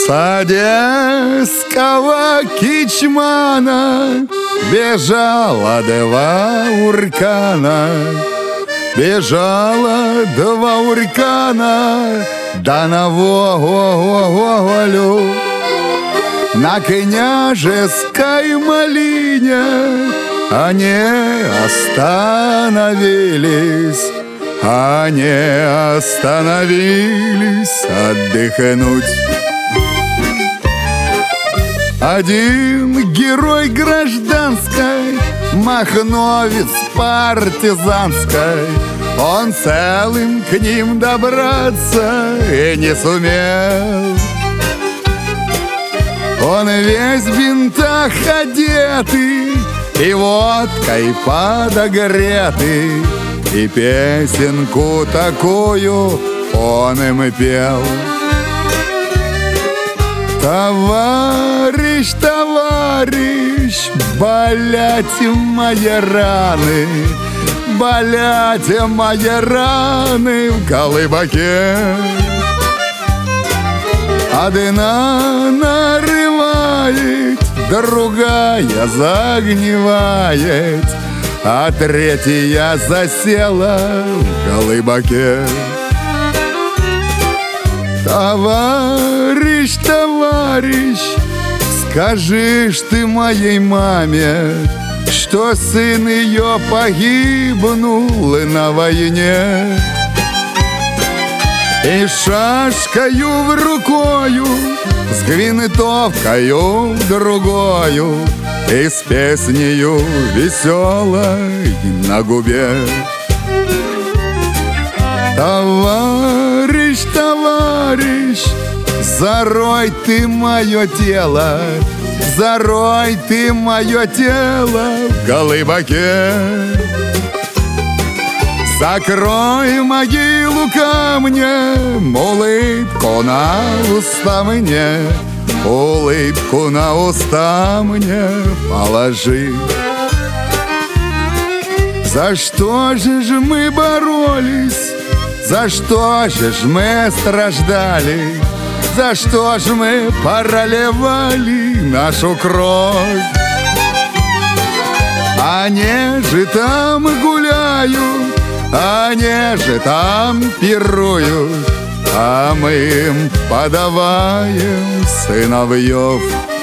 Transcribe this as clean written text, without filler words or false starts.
С одесского кичмана бежало два уркана, бежало два уркана, да на волю. На княжеской малине они остановились, отдохнуть. Один герой гражданской, махновец партизанской, он целым к ним добраться и не сумел. Он весь в бинтах одетый и водкой подогретый, и песенку такую он им пел. Товарищ, товарищ, болят мои раны, болят мои раны в колыбаке. Одна нарывает, другая загнивает, а третья засела в колыбаке. Товарищ, товарищ, скажи ж ты моей маме, что сын ее погибнул на войне. И шашкою в рукою, с гвинтовкою другою, и с песнею веселой на губе. Товарищ, товарищ, зарой ты мое тело, зарой ты мое тело в колыбаке. Закрой могилу камнем, улыбку на уста мне, улыбку на уста мне положи. За что же мы боролись, за что же мы страждали, за что же мы проливали нашу кровь? Они же там гуляют, они же там пируют, а мы им подаваем сыновьев.